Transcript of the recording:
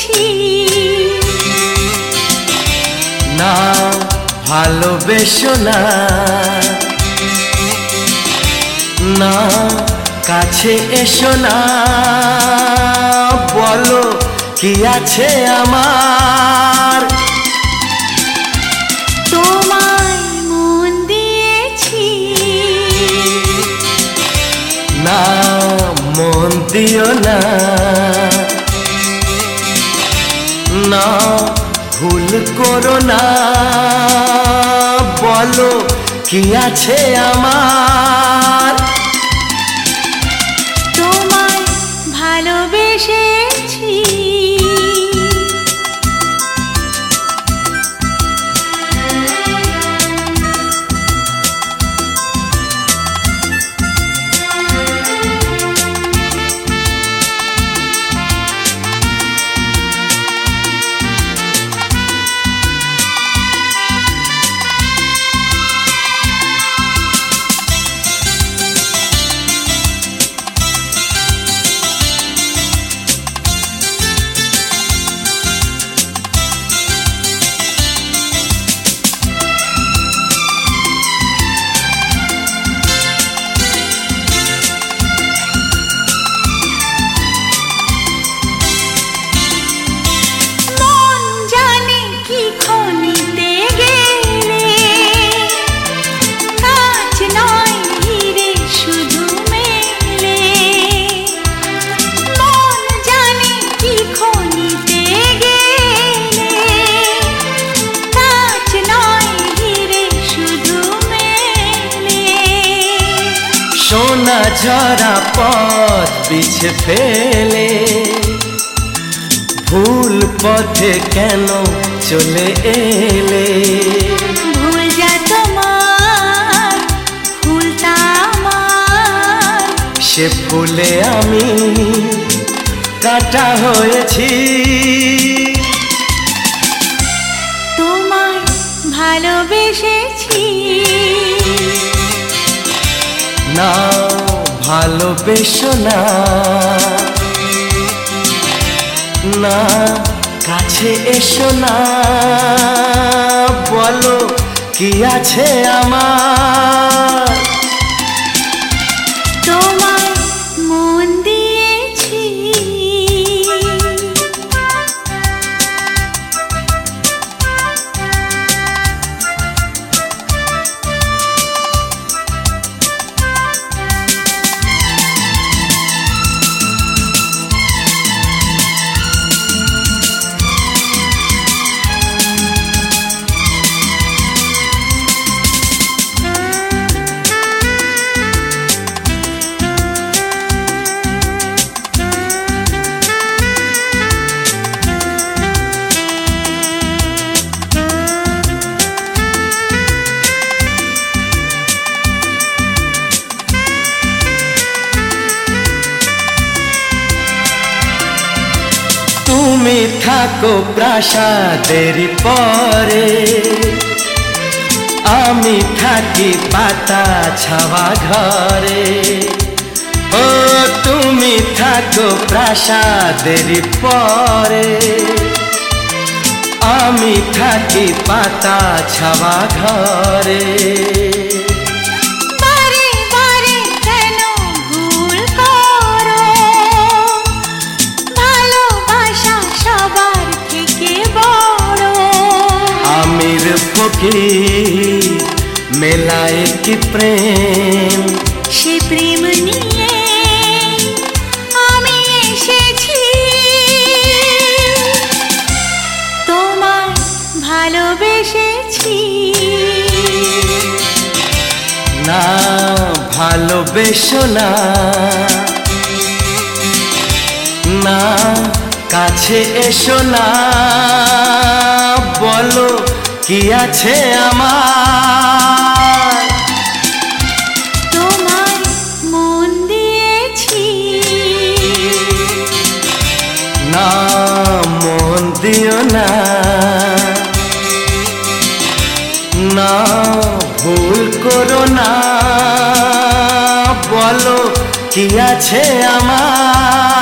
বেসেছি না ভালোবেসো না, না কাছে এসো না, বলো কি আছে আমার। তোমায় মন দিয়েছি না মন দিও না, না ভুল করো না, বলো কি আছে আমার। তোমায় ভালোবেসেছি সোনা ঝরা পথ পিছে ফেলে ভুল পথে কেন চলে এলে। ভুল যা তোমার ভুলটা আমার, সে ফুলে আমি কাটা হয়েছি। তোমায় ভালোবেসেছি না ভালোবেসো না, না কাছে এসো না, বলো কি আছে আমার। তোমায় মন দিয়েছি তুমি থাকো প্রাসাদের পরে, আমি থাকি পাতা ছাওয়া ঘরে। ও তুমি থাকো প্রাসাদের পরে, আমি থাকি পাতা ছাওয়া ঘরে। মেলায় কি প্রেম, সে প্রেম নিয়ে আমি এসেছি। তোমায় ভালোবেসেছি না ভালোবেসো না, না কাছে এসো না, বলো কি আছে আমার। তোমায় মন দিয়েছি না মন দিও না, না ভুল করো না, বলো কি আছে আমার।